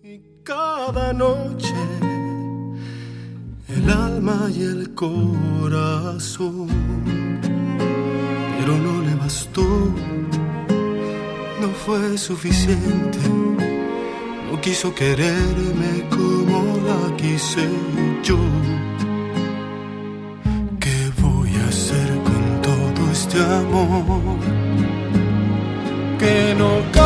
Cada noche el alma y el corazón, pero no le bastó, no fue suficiente, no quiso quererme como la quise yo. ¿Qué voy a hacer con todo este amor que no